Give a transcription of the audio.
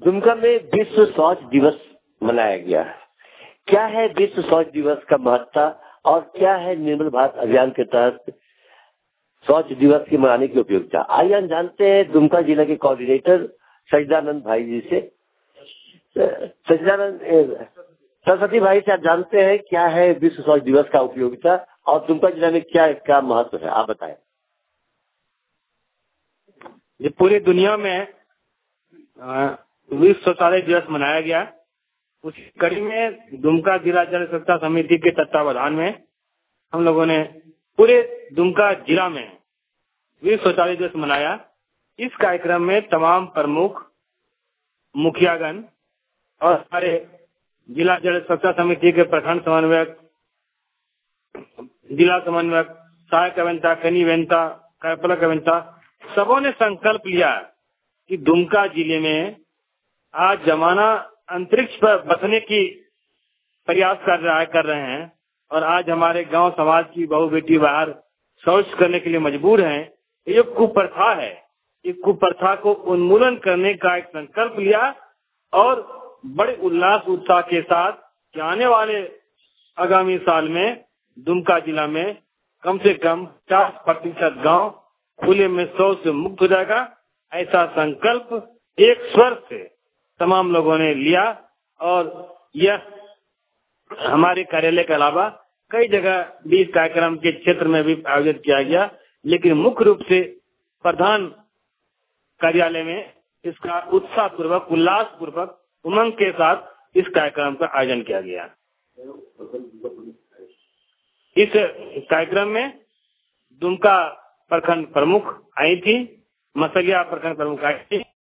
दुमका में विश्व शौच दिवस मनाया गया। क्या है विश्व शौच दिवस का महत्ता और क्या है निर्मल भारत अभियान के तहत शौच दिवस की मनाने की उपयोगिता? आइए हम जानते हैं दुमका जिला के कोऑर्डिनेटर सचिदानंद भाई जी से। सचिदानंद सरस्वती भाई से आप जानते हैं क्या है विश्व शौच दिवस का उपयोगिता और दुमका जिला में क्या इसका महत्व है, आप बताएं। ये पूरी दुनिया में विश्व शौचालय दिवस मनाया गया। उस कड़ी में दुमका जिला जल सुरक्षा समिति के तत्वावधान में हम लोगों ने पूरे दुमका जिला में विश्व शौचालय दिवस मनाया। इस कार्यक्रम में तमाम प्रमुख मुखियागण और हमारे जिला जल सुरक्षा समिति के प्रखंड समन्वयक, जिला समन्वयक, सहायक अभियंता, कनी अभियंता, कार्यपालक अभियंता, सबों ने संकल्प लिया कि दुमका जिले में आज जमाना अंतरिक्ष पर बसने की प्रयास कर रहे हैं और आज हमारे गांव समाज की बहू बेटी बाहर शौच करने के लिए मजबूर हैं। ये कुप्रथा है। इस कुप्रथा को उन्मूलन करने का एक संकल्प लिया और बड़े उल्लास उत्साह के साथ कि आने वाले आगामी साल में दुमका जिला में कम से कम 50% गांव खुले में शौच से मुक्त हो जाएगा। ऐसा संकल्प एक स्वर से तमाम लोगों ने लिया और यह हमारे कार्यालय के अलावा कई जगह भी इस कार्यक्रम के क्षेत्र में भी आयोजित किया गया, लेकिन मुख्य रूप से प्रधान कार्यालय में इसका उत्साह पूर्वक, उल्लास पूर्वक, उमंग के साथ इस कार्यक्रम का आयोजन किया गया। इस कार्यक्रम में दुमका प्रखंड प्रमुख आई थी, मसलिया प्रखंड प्रमुख आई थी,